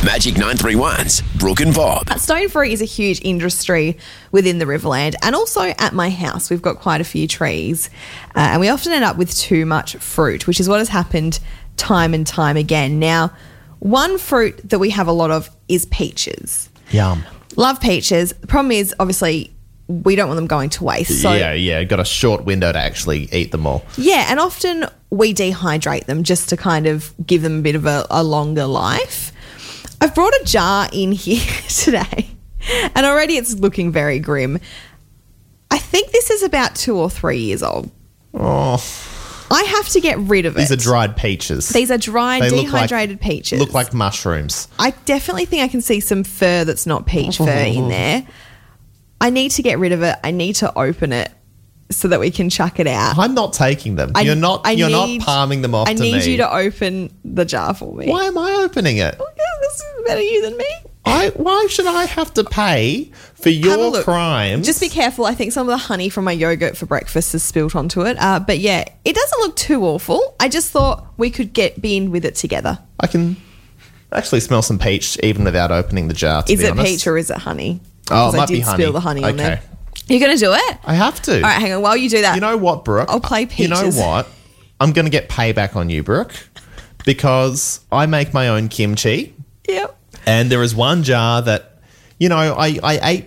Magic 931's Brooke and Bob. Stone fruit is a huge industry within the Riverland, and also at my house we've got quite a few trees, and we often end up with too much fruit, which is what has happened time and time again. Now, one fruit that we have a lot of is peaches. Yum. Love peaches. The problem is, obviously, we don't want them going to waste. So, yeah. Got a short window to actually eat them all. yeah, and often we dehydrate them just to kind of give them a bit of a longer life. I've brought a jar in here today, and already it's looking very grim. I think this is about 2 or 3 years old. Oh, I have to get rid of it. these are dried peaches. These are dried, They dehydrated peaches. Look like mushrooms. I definitely think I can see some fur that's not peach fur in there. I need to get rid of it. I need to open it so that we can chuck it out. I'm not taking them. You're not palming them off to me. I need you to open the jar for me. Why am I opening it? This is better you than me. Why should I have to pay for Have a your look. crimes? Just be careful. I think some of the honey from my yogurt for breakfast is spilt onto it. But yeah, it doesn't look too awful. I just thought we could be in with it together. I can actually smell some peach even without opening the jar, to Is be it honest. peach or is it honey? Oh, it 'Cause might be I did honey. spill the honey on Okay. there. You're going to do it? I have to. All right, hang on. While you do that, You know what, Brooke? I'll play You know peaches. what? I'm going to get payback on you, Brooke, because I make my own kimchi, Yep. and there is one jar that, I ate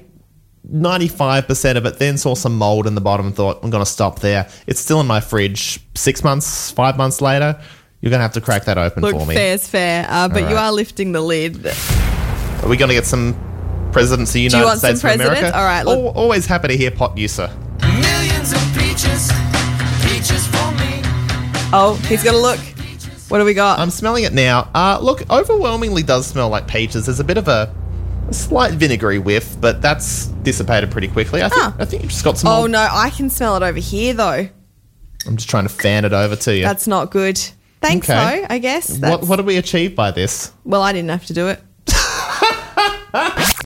95% of it, then saw some mold in the bottom and thought, I'm going to stop there. It's still in my fridge 6 months, 5 months later. You're going to have to crack that open Look, for me. fair's fair, but you right. are lifting the lid. Are we going to get some presidents of the you United want some States of America? presidents? All right, look. Always happy to hear pot user. Millions of peaches, peaches for me. Oh, he's got to look. What do we got? I'm smelling it now. Look, overwhelmingly does smell like peaches. There's a bit of a slight vinegary whiff, but that's dissipated pretty quickly. I think you've just got some Oh, more. no, I can smell it over here, though. I'm just trying to fan it over to you. That's not good. Thanks, Okay. though, I guess. What did we achieve by this? Well, I didn't have to do it.